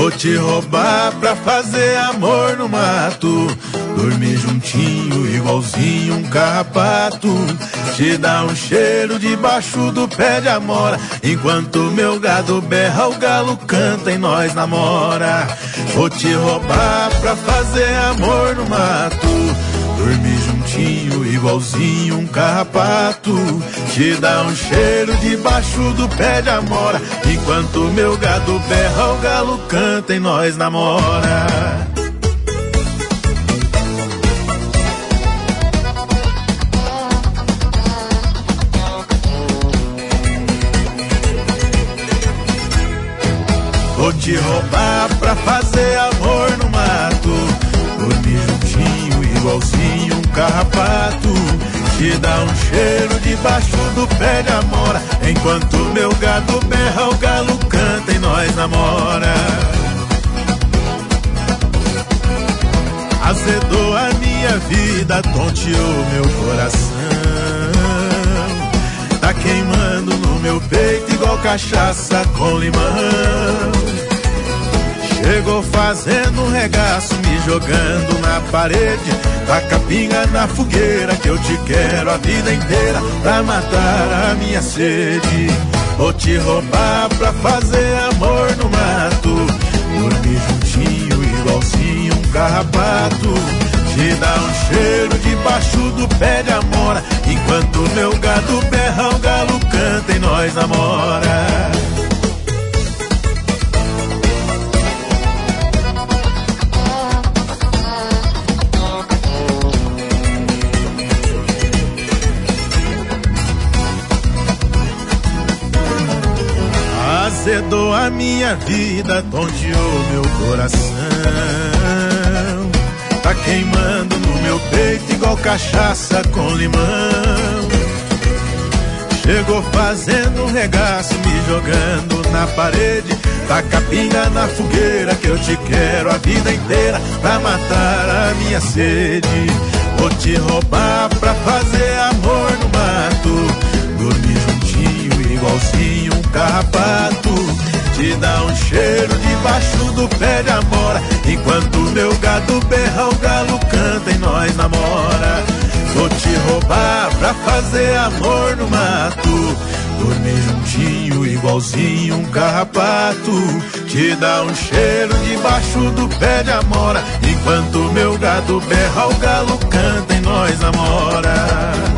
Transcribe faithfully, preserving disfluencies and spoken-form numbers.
Vou te roubar pra fazer amor no mato, dormir juntinho igualzinho um carrapato, te dar um cheiro debaixo do pé de amora, enquanto meu gado berra, o galo canta e nós namora. Vou te roubar pra fazer amor no mato, dormir juntinho igualzinho um carrapato, te dar um cheiro debaixo do pé de amora, enquanto meu gado berra, o galo canta e nós namora. Vou te roubar pra fazer amor no mato, dormir juntinho igualzinho um carrapato, te dar um cheiro debaixo do pé de amora, enquanto meu gado berra, o galo canta e nós namora. Azedou a minha vida, tonteou meu coração, tá queimando no meu peito igual cachaça com limão. Chegou fazendo um regaço, me jogando na parede, taca pinga na fogueira que eu te quero a vida inteira pra matar a minha sede. Vou te roubar pra fazer amor no mato, dormir juntinho igualzinho um carrapato, te dar um cheiro debaixo do pé de amora, enquanto meu gado berra, o galo canta e nós namora. Azedou a minha vida, tonteou meu coração, tá queimando no meu peito igual cachaça com limão. Chegou fazendo um regaço, me jogando na parede, taca pinga na fogueira que eu te quero a vida inteira pra matar a minha sede. Vou te roubar pra fazer amor no mato, dormir juntinho igualzinho um carrapato, te dar um cheiro debaixo do pé de amora, enquanto meu gado berra, o galo canta e nós namora. Vou te roubar pra fazer amor no mato, dormir juntinho igualzinho um carrapato, te dar um cheiro debaixo do pé de amora, enquanto meu gado berra, o galo canta e nós namora.